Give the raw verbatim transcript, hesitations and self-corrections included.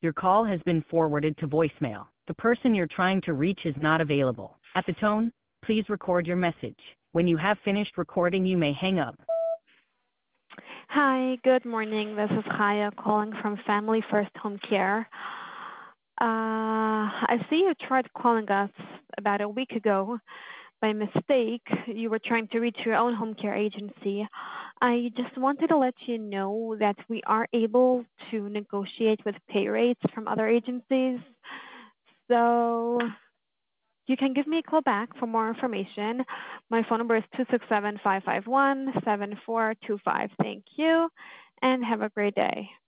Your call has been forwarded to voicemail. The person you're trying to reach is not available. At the tone, please record your message. When you have finished recording, you may hang up. Hi, good morning. This is Chaya calling from Family First Home Care. Uh, I see you tried calling us about a week ago. By mistake, you were trying to reach your own home care agency. I just wanted to let you know that we are able to negotiate with pay rates from other agencies. So you can give me a call back for more information. My phone number is two six seven, five five one, seven four two five. Thank you, and have a great day.